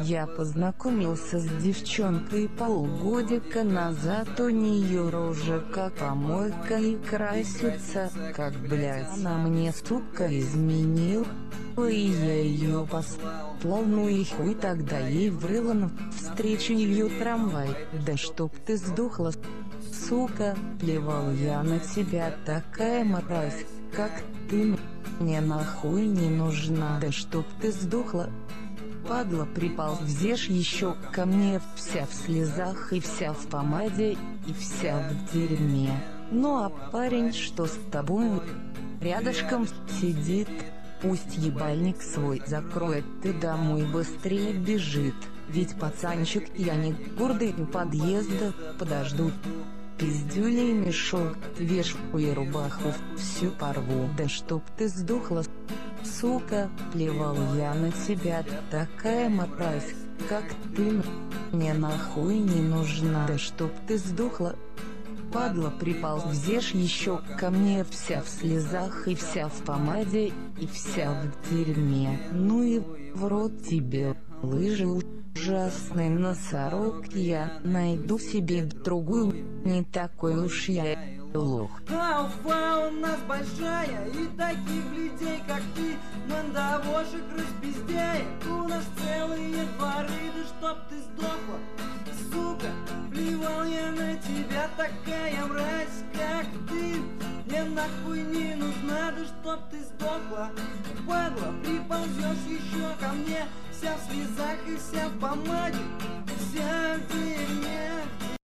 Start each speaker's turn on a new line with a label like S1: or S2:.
S1: Я познакомился с девчонкой полгодика назад, у нее рожа как помойка и красится как, блядь, она мне, сука, изменила, и я ее послал, ну и хуй тогда ей врыла навстречу ее трамвай. Да чтоб ты сдохла, сука, плевал я на тебя, такая мразь, как ты, мне нахуй не нужна. Да чтоб ты сдохла, падла, приползешь еще ко мне, вся в слезах и вся в помаде и вся в дерьме. Ну а парень, что с тобой рядышком сидит, пусть ебальник свой закроет, ты домой быстрее бежит, ведь пацанчик я не гордый, у подъезда подожду. Пиздюлей мешок, вешку и рубаху всю порву. Да чтоб ты сдохла, сука, плевал я на тебя, такая мразь, как ты, мне нахуй не нужна. Да чтоб ты сдохла, падла, приползешь еще ко мне, вся в слезах и вся в помаде и вся в дерьме. Ну и в рот тебе, лыжи ужасный носорог, я найду себе другую, не такой уж я лох.
S2: А Уфа у нас большая, и таких людей, как ты, мандавошек распиздяет. У нас целые дворы, да чтоб ты сдохла, сука, плевал я на тебя, такая мразь, как ты, мне нахуй не нужна, да чтоб ты сдохла, падла, приползешь еще ко мне, вся в слезах и вся в помаде, вся в дерьме.